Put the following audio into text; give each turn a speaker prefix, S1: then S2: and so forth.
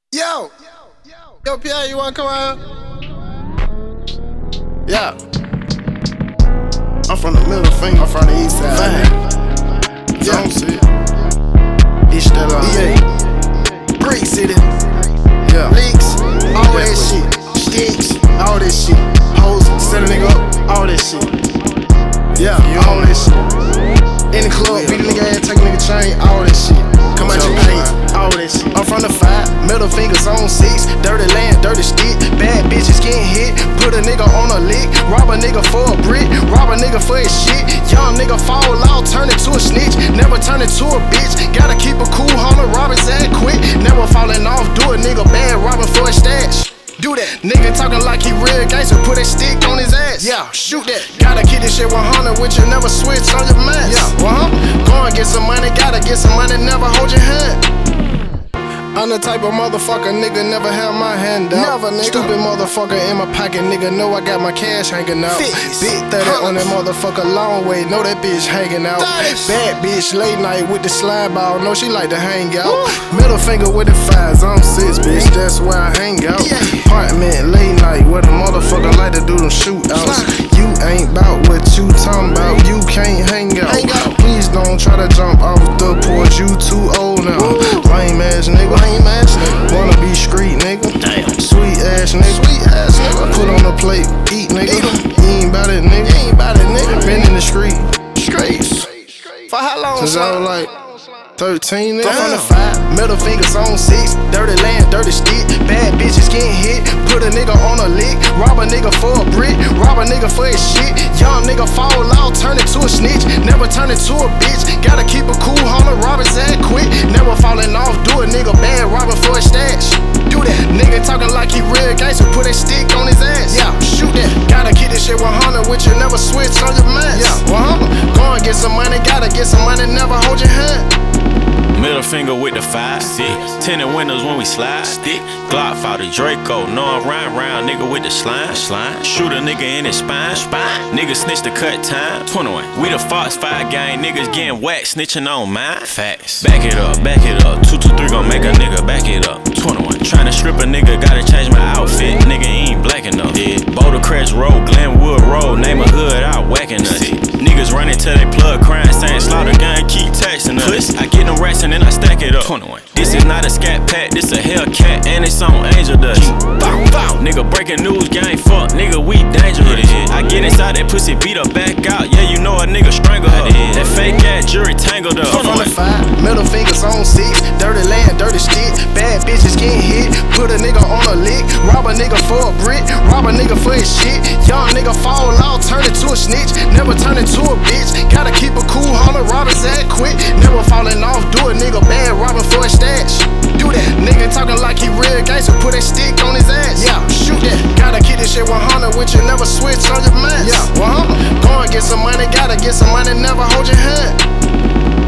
S1: Yo, Pierre, you wanna come out? Yeah. I'm from the middle finger, I'm from the east side. Zone City, East Stella, EA, Brick City, yeah, Leaks, all that shit, sticks, all that shit, hoes, set a nigga up, all that shit, yeah, all that shit. In the club, beat a nigga ass, take a nigga chain, all that shit. Come out your pants, all that shit. I'm from the 5, middle fingers on 6. Dirty land, dirty stick. Bad bitches getting hit. Put a nigga on a lick. Rob a nigga for a brick. Rob a nigga for his shit. Young nigga fall out, turn into a snitch. Never turn into a bitch. Gotta keep a cool homie, rob his ass quick. Never falling off, do a nigga bad, robbing for a stash. Do that. Nigga talking like he real gangster, put a stick on his ass. Yeah, shoot that. Gotta keep this shit 100 with you, never switch on your mask. Yeah, go and get some money, gotta get some money, never hold your hand. I'm the type of motherfucker, nigga, never have my hand out. Never, nigga. Stupid motherfucker in my pocket, nigga, know I got my cash hanging out. Big 30 on that motherfucker, long way, know that bitch hanging out. Bad bitch, late night with the slide ball, know she like to hang out. Middle finger with the 5s, I'm 6, bitch, that's where I hang out. Apartment, late night, where the motherfucker like to do them shootouts. You ain't bout what you talking about, you can't hang out. Please don't try to jump off the porch, you too old now. Lame ass nigga. Wanna be street, nigga. Damn. Sweet ass nigga. Put on the plate, eat, nigga. You ain't bout it, nigga. Been in the streets. For how long? Since I was like 13, nigga. I'm from the 5, middle fingers on 6. Dirty land, dirty stick. Bad bitches getting hit. Put a nigga on a lick. Rob a nigga for a brick. Rob a nigga for his shit. Young nigga fall out, turn into a snitch. Never turn into a bitch. Gotta keep a cool homie, rob his ass quick. Never falling off, do a nigga bad, robbing for a stash. Do that. Nigga talking like he real gangster, put a stick on his ass. Yeah, shoot that. Gotta keep this shit 100 with you, never switch on your mask. Yeah, go and get some money, gotta get some money, never hold your hand.
S2: Middle finger with the 5, 6. Tinted windows when we slide. Stick. Glock fought the Draco. Know I'm round, nigga with the slime. Shoot a nigga in his spine. Nigga snitch the cut time. 21. We the Fox 5 gang. Niggas getting whacked, snitching on mine. Facts. Back it up. 223 gon' make a nigga back it up. 21. Tryna strip a nigga, gotta change my outfit. Nigga ain't black enough. Boulder Crest Road, Glenwood Road. Name a hood out whacking us. Niggas running till they plug crying, saying slaughter gun, keep texting us. I get them racks and then I stack it up. 21. This is not a scat pack, this a Hellcat and it's on Angel Dust. Bow, bow. Nigga breaking news, gang fuck, nigga we dangerous. I get inside that pussy, beat her back out, yeah you know a nigga strangle her. That fake ass jury tangled up.
S1: From the 5, middle fingers on 6. Dirty land, dirty stick. Bad bitches getting hit. Put a nigga on a lick. Rob a nigga for a brick. Rob a nigga for his shit. Young nigga fall out, turn into a snitch. Never turn into a bitch. Gotta keep a cool homie, rob his ass quick. Never falling off, do a nigga bad, robbing for a stash. Do that. Nigga talking like he real gangster, put a stick on his ass. Yeah, shoot that. Gotta keep this shit 100 with you, never switch on your mask. Yeah, go and get some money, gotta get some money, never hold your hand.